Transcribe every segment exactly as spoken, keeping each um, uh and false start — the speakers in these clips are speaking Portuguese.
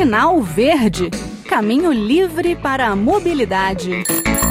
Sinal Verde, caminho livre para a mobilidade.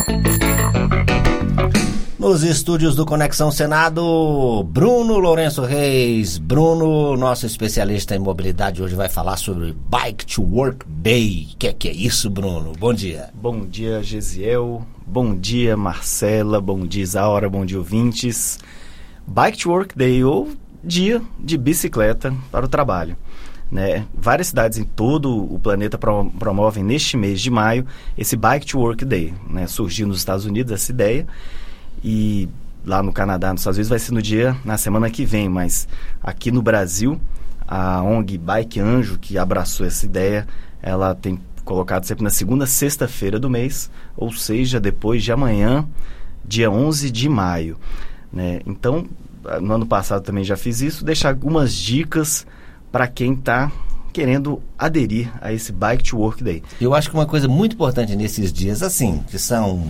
Nos estúdios do Conexão Senado, Bruno Lourenço Reis. Bruno, nosso especialista em mobilidade, hoje vai falar sobre Bike to Work Day. O que é, que é isso, Bruno? Bom dia. Bom dia, Gesiel. Bom dia, Marcela. Bom dia, Isaura. Bom dia, ouvintes. Bike to Work Day, ou dia de bicicleta para o trabalho. Né? Várias cidades em todo o planeta promovem neste mês de maio esse Bike to Work Day. Né? Surgiu nos Estados Unidos essa ideia. E lá no Canadá, nos Estados Unidos, vai ser no dia, na semana que vem. Mas aqui no Brasil, a O N G Bike Anjo, que abraçou essa ideia, ela tem colocado sempre na segunda sexta-feira do mês, ou seja, depois de amanhã, dia onze de maio. Né? Então, no ano passado também já fiz isso, deixar algumas dicas para quem está querendo aderir a esse Bike to Work Day. Eu acho que uma coisa muito importante nesses dias, assim, que são...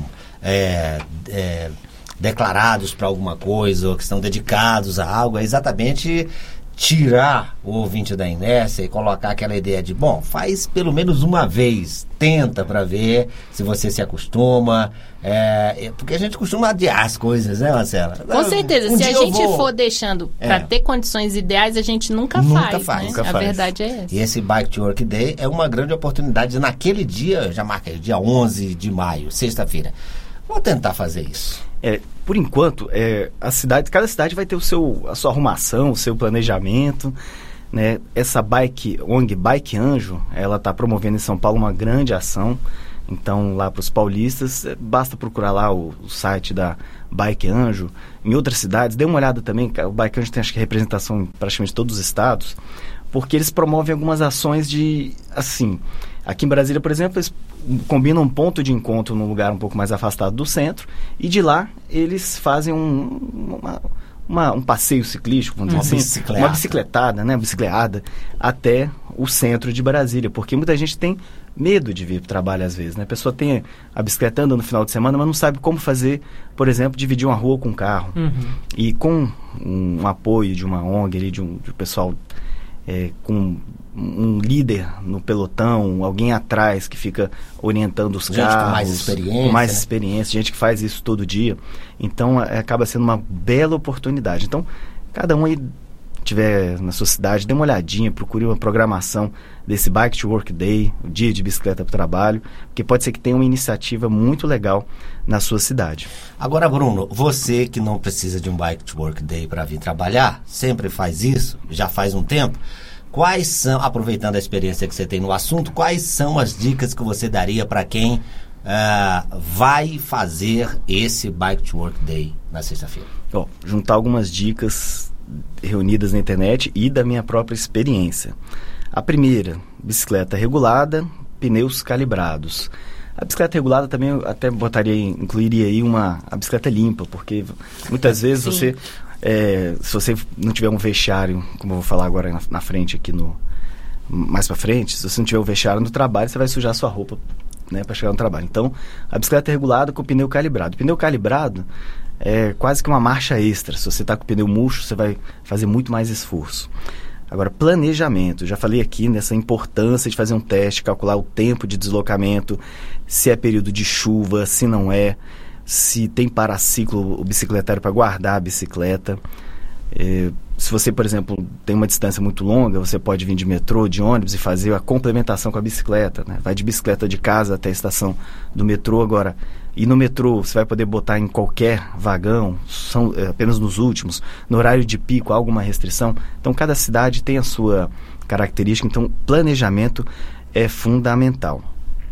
É, é, declarados para alguma coisa ou que estão dedicados a algo, é exatamente tirar o ouvinte da inércia e colocar aquela ideia de, bom, faz pelo menos uma vez, tenta para ver se você se acostuma, é, porque a gente costuma adiar as coisas, né, Marcela? Com certeza, um se a gente vou... for deixando para é. ter condições ideais, a gente nunca, nunca faz, faz, né? Nunca a faz. Verdade é essa. E esse Bike to Work Day é uma grande oportunidade, naquele dia, já marca dia onze de maio, sexta-feira, vou tentar fazer isso. É, por enquanto, é, a cidade, cada cidade vai ter o seu, a sua arrumação, o seu planejamento. Né? Essa bike, O N G Bike Anjo, ela está promovendo em São Paulo uma grande ação. Então, lá para os paulistas, é, basta procurar lá o, o site da Bike Anjo. Em outras cidades, dê uma olhada também, o Bike Anjo tem acho que representação em praticamente todos os estados, porque eles promovem algumas ações de, assim... Aqui em Brasília, por exemplo, eles combinam um ponto de encontro num lugar um pouco mais afastado do centro e de lá eles fazem um, uma, uma, um passeio ciclístico, vamos dizer assim, uma bicicletada, né, bicicleada até o centro de Brasília, porque muita gente tem medo de vir para o trabalho às vezes, né? A pessoa tem a bicicleta andando no final de semana, mas não sabe como fazer, por exemplo, dividir uma rua com um carro. Uhum. E com um, um apoio de uma O N G, ali, de, um, de um pessoal é, com... um líder no pelotão, alguém atrás que fica orientando os gente carros. Com mais experiência. Com mais né? experiência, gente que faz isso todo dia. Então, é, acaba sendo uma bela oportunidade. Então, cada um aí tiver na sua cidade, dê uma olhadinha, procure uma programação desse Bike to Work Day, o dia de bicicleta para o trabalho, porque pode ser que tenha uma iniciativa muito legal na sua cidade. Agora, Bruno, você que não precisa de um Bike to Work Day para vir trabalhar, sempre faz isso, já faz um tempo, quais são, aproveitando a experiência que você tem no assunto, quais são as dicas que você daria para quem uh, vai fazer esse Bike to Work Day na sexta-feira? Ó, juntar algumas dicas reunidas na internet e da minha própria experiência. A primeira, bicicleta regulada, pneus calibrados. A bicicleta regulada também eu até botaria, incluiria aí uma, a bicicleta limpa, porque muitas vezes Sim. você... É, se você não tiver um vestiário, como eu vou falar agora na, na frente aqui no mais para frente, se você não tiver um vestiário no trabalho, você vai sujar sua roupa, né, para chegar no trabalho. Então, a bicicleta é regulada com o pneu calibrado. O pneu calibrado é quase que uma marcha extra. Se você está com o pneu murcho, você vai fazer muito mais esforço. Agora, planejamento. Já falei aqui nessa importância de fazer um teste, calcular o tempo de deslocamento, se é período de chuva, se não é, se tem paraciclo o bicicletário para guardar a bicicleta. É, se você, por exemplo, tem uma distância muito longa, você pode vir de metrô, de ônibus e fazer a complementação com a bicicleta, né? Vai de bicicleta de casa até a estação do metrô. Agora, e no metrô você vai poder botar em qualquer vagão, são é, apenas nos últimos, no horário de pico, há alguma restrição. Então, cada cidade tem a sua característica, então planejamento é fundamental.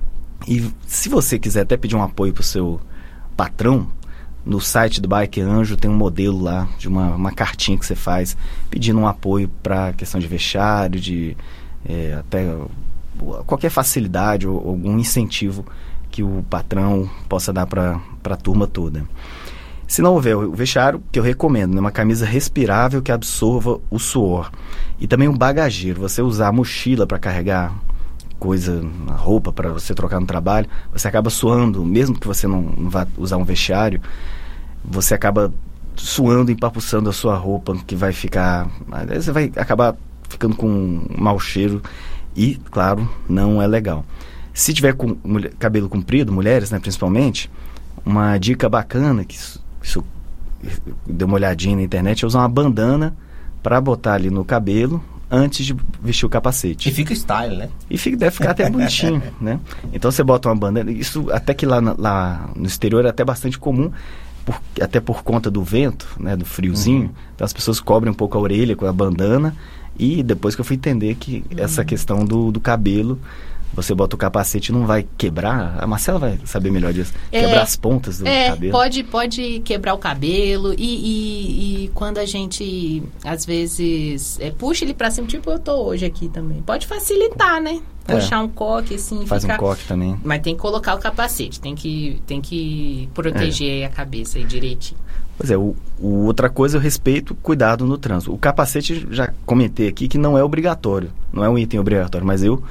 E se você quiser até pedir um apoio para o seu patrão, no site do Bike Anjo tem um modelo lá de uma, uma cartinha que você faz pedindo um apoio para a questão de vestiário, de é, até qualquer facilidade ou algum incentivo que o patrão possa dar para a turma toda. Se não houver o vestiário, que eu recomendo, né, uma camisa respirável que absorva o suor. E também um bagageiro, você usar a mochila para carregar coisa, roupa para você trocar no trabalho, você acaba suando, mesmo que você não, não vá usar um vestiário, você acaba suando, empapuçando a sua roupa, que vai ficar, você vai acabar ficando com um mau cheiro e, claro, não é legal. Se tiver com mulher, cabelo comprido, mulheres, né, principalmente, uma dica bacana, que isso, isso deu uma olhadinha na internet, é usar uma bandana para botar ali no cabelo antes de vestir o capacete. E fica style, né? E fica, deve ficar até bonitinho, né? Então você bota uma bandana, isso até que lá, lá no exterior é até bastante comum, por, até por conta do vento, né, do friozinho, uhum. Então as pessoas cobrem um pouco a orelha com a bandana, e depois que eu fui entender que uhum. essa questão do, do cabelo, você bota o capacete e não vai quebrar. A Marcela vai saber melhor disso. É, quebrar as pontas do é, cabelo. Pode, pode quebrar o cabelo. E, e, e quando a gente, às vezes, é, puxa ele pra cima, tipo eu tô hoje aqui também. Pode facilitar, né? Puxar é. um coque, assim. Faz ficar... um coque também. Mas tem que colocar o capacete. Tem que, tem que proteger é. a cabeça aí direitinho. Pois é, o, o, outra coisa eu respeito, cuidado no trânsito. O capacete, já comentei aqui que não é obrigatório. Não é um item obrigatório, mas eu...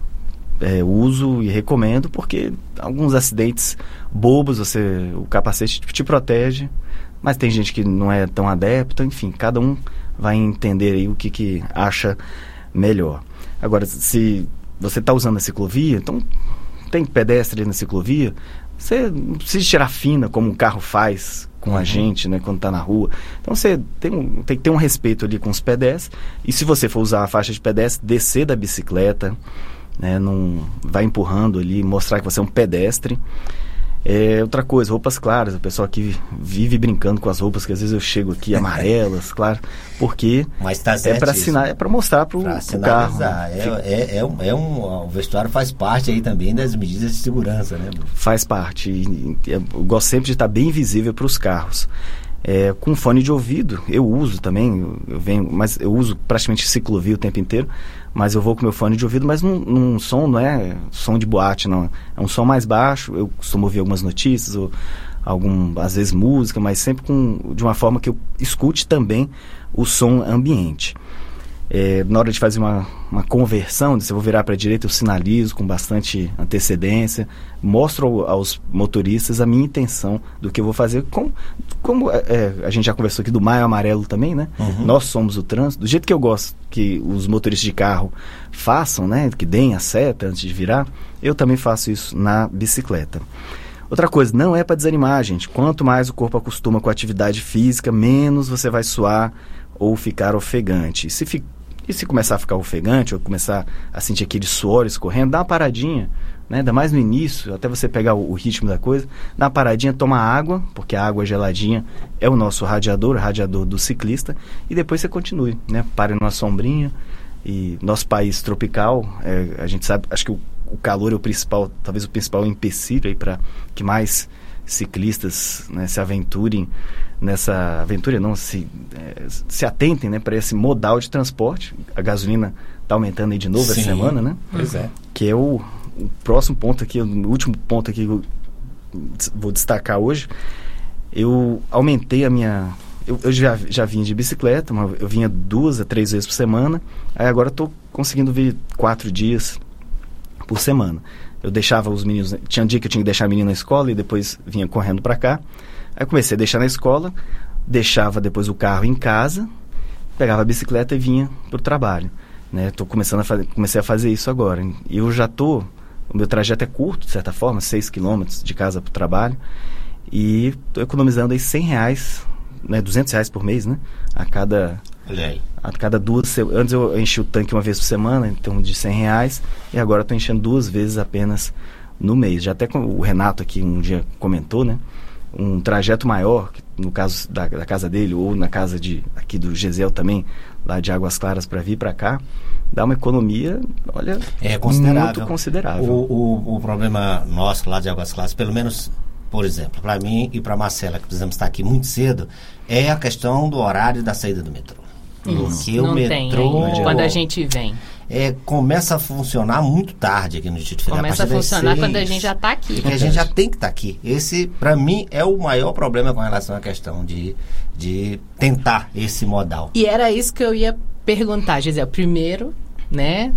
É, uso e recomendo, porque alguns acidentes bobos, você, o capacete te protege, mas tem gente que não é tão adepta, enfim, cada um vai entender aí o que, que acha melhor. Agora, se você está usando a ciclovia, então tem pedestre na ciclovia, você não precisa tirar fina como um carro faz com a gente, né, quando está na rua. Então você tem, um, tem que ter um respeito ali com os pedestres, e se você for usar a faixa de pedestre, descer da bicicleta, né, não vai empurrando ali, mostrar que você é um pedestre. É, outra coisa, roupas claras. O pessoal aqui vive brincando com as roupas, que às vezes eu chego aqui amarelas, claro, porque Mas tá é para assinar, é para mostrar para o carro. Né? É, é, é, um, é um, o vestuário faz parte aí também das medidas de segurança, né? Faz parte. E, eu gosto sempre de estar bem visível para os carros. É, com fone de ouvido, eu uso também, eu, eu venho, mas eu uso praticamente ciclovia o tempo inteiro, mas eu vou com meu fone de ouvido, mas num, num som, não é som de boate, não, é um som mais baixo. Eu costumo ouvir algumas notícias, ou algum, às vezes música, mas sempre com, de uma forma que eu escute também o som ambiente. É, na hora de fazer uma, uma conversão, se eu vou virar para a direita, eu sinalizo com bastante antecedência, mostro aos motoristas a minha intenção do que eu vou fazer. Com, como é, a gente já conversou aqui do Maio Amarelo também, né? Uhum. Nós somos o trânsito. Do jeito que eu gosto que os motoristas de carro façam, né? Que deem a seta antes de virar, eu também faço isso na bicicleta. Outra coisa, não é para desanimar, gente. Quanto mais o corpo acostuma com a atividade física, menos você vai suar ou ficar ofegante. E se ficar E se começar a ficar ofegante, ou começar a sentir aquele suor escorrendo, dá uma paradinha, né? Ainda mais no início, até você pegar o, o ritmo da coisa, dá uma paradinha, toma água, porque a água geladinha é o nosso radiador, o radiador do ciclista, e depois você continue, né? Pare numa sombrinha. E nosso país tropical, é, a gente sabe, acho que o, o calor é o principal, talvez o principal empecilho aí para que mais ciclistas, né, se aventurem nessa aventura, não, se, é, se atentem, né, para esse modal de transporte. A gasolina está aumentando aí de novo. Sim, essa semana, né? Pois é. Que é o, o próximo ponto aqui, o último ponto aqui que eu vou destacar hoje. Eu aumentei a minha... Eu, eu já, já vinha de bicicleta, mas eu vinha duas a três vezes por semana. Aí agora eu estou conseguindo vir quatro dias por semana. Eu deixava os meninos... Tinha um dia que eu tinha que deixar a menina na escola e depois vinha correndo para cá. Aí comecei a deixar na escola, deixava depois o carro em casa, pegava a bicicleta e vinha para o trabalho. Né? Tô começando a fazer, comecei a fazer isso agora. E eu já estou... O meu trajeto é curto, de certa forma, seis quilômetros de casa para o trabalho. E estou economizando aí cem reais, né, duzentos reais por mês, né? A cada... Olha aí. A cada duas... Antes eu enchi o tanque uma vez por semana, então de cem reais. E agora estou enchendo duas vezes apenas no mês. Já até com o Renato aqui um dia comentou, né? Um trajeto maior, no caso da, da casa dele, ou na casa de, aqui do Gisel também, lá de Águas Claras para vir para cá, dá uma economia, olha, é considerável. Muito considerável. O, o, o problema nosso lá de Águas Claras, pelo menos, por exemplo, para mim e para Marcela, que precisamos estar aqui muito cedo, é a questão do horário da saída do metrô. Porque não o metrô, tem, quando a gente vem. É, começa a funcionar muito tarde aqui no Distrito Federal. Começa a, a funcionar quando a gente já está aqui. Porque a gente já tem que estar tá aqui. Esse, para mim, é o maior problema com relação à questão de, de tentar esse modal. E era isso que eu ia perguntar, Gisele. Primeiro, né,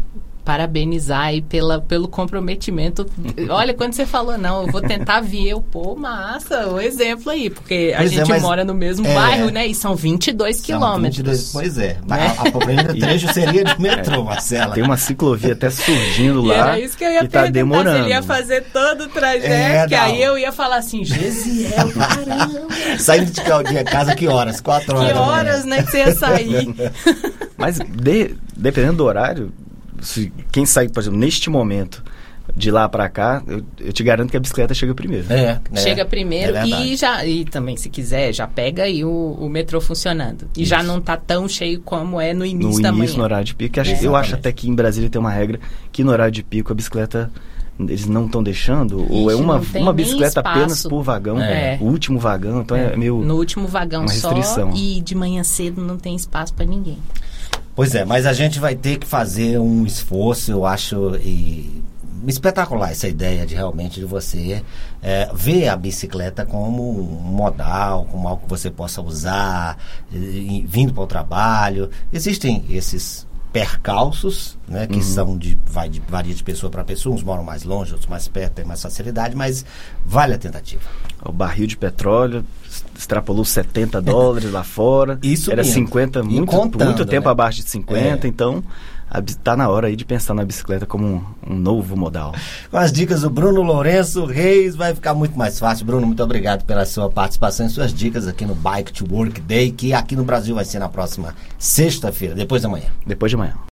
parabenizar aí pela, pelo comprometimento. Olha, quando você falou, não, eu vou tentar vir, eu, pô, massa, o exemplo aí, porque pois a gente é, mora no mesmo é, bairro, né, e são vinte e dois quilômetros. vinte e dois, pois é, né? a, a primeiro trecho seria de metrô, Marcela. Tem uma ciclovia até surgindo E lá, era isso que eu ia que tá perguntar, demorando. se ele ia fazer todo o trajeto, É, que não. aí eu ia falar assim, Gesiel, caramba, Saindo de de casa, que horas? Quatro horas. que horas, né, que você ia sair? Mas de- dependendo do horário, se quem sai, por exemplo, neste momento, de lá pra cá, eu, eu te garanto que a bicicleta chega primeiro. É, é, Chega primeiro é e já e também, se quiser, já pega aí o, o metrô funcionando. E Isso. já não tá tão cheio como é no início No da início, manhã. no horário de pico. que acho- É. eu acho Exatamente. até que em Brasília tem uma regra que no horário de pico a bicicleta eles não estão deixando, ou é Ixi, uma, não tem uma nem bicicleta espaço. apenas por vagão, É. o último vagão, então é, meio... No último vagão uma só restrição. e de manhã cedo não tem espaço pra ninguém. Pois é, mas a gente vai ter que fazer um esforço, eu acho, e espetacular essa ideia de realmente de você é, ver a bicicleta como um modal, como algo que você possa usar, e, e, vindo para o trabalho. Existem esses percalços, né, que Uhum. são de, vai de, varia de pessoa para pessoa, uns moram mais longe, outros mais perto, tem mais facilidade, mas vale a tentativa. O barril de petróleo extrapolou setenta dólares lá fora. Isso Era mesmo. cinquenta, E muito, contando, muito tempo né? abaixo de cinquenta, É. então a bi- tá na hora aí de pensar na bicicleta como um, um novo modal. Com as dicas do Bruno Lourenço Reis, vai ficar muito mais fácil. Bruno, muito obrigado pela sua participação e suas dicas aqui no Bike to Work Day, que aqui no Brasil vai ser na próxima sexta-feira, depois da manhã. Depois de amanhã.